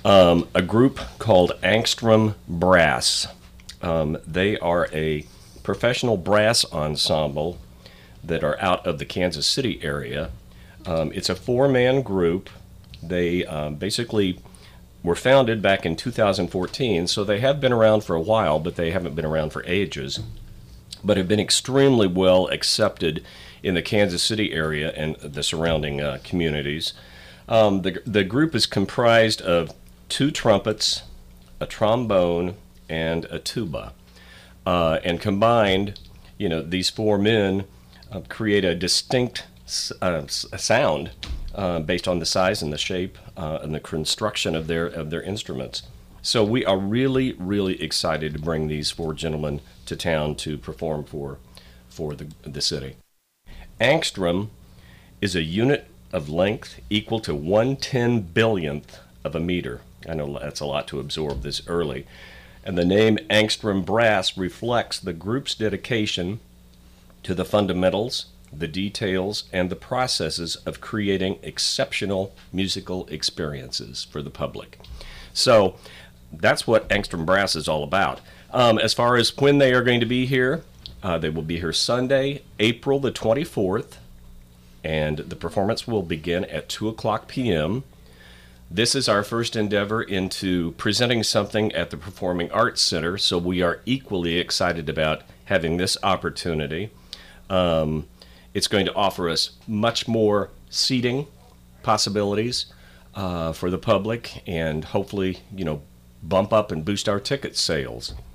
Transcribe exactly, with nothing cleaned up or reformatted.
Um, a group called Angstrom Brass. Um, they are a professional brass ensemble that are out of the Kansas City area. Um, it's a four-man group. They um, basically were founded back in two thousand fourteen, so they have been around for a while, but they haven't been around for ages, but have been extremely well accepted in the Kansas City area and the surrounding uh, communities. Um, the, the group is comprised of two trumpets, a trombone, and a tuba. Uh, and combined, you know, these four men uh, create a distinct uh, sound uh, based on the size and the shape uh, and the construction of their of their instruments. So we are really, really excited to bring these four gentlemen to town to perform for for the the city. Angstrom is a unit of length equal to one ten billionth of a meter. I know that's a lot to absorb this early. And the name Angstrom Brass reflects the group's dedication to the fundamentals, the details, and the processes of creating exceptional musical experiences for the public. So that's what Angstrom Brass is all about. Um, as far as when they are going to be here, uh, they will be here Sunday, April the twenty-fourth, and the performance will begin at two o'clock p.m. This is our first endeavor into presenting something at the Performing Arts Center, so we are equally excited about having this opportunity. Um, it's going to offer us much more seating possibilities uh, for the public, and hopefully, you know, bump up and boost our ticket sales.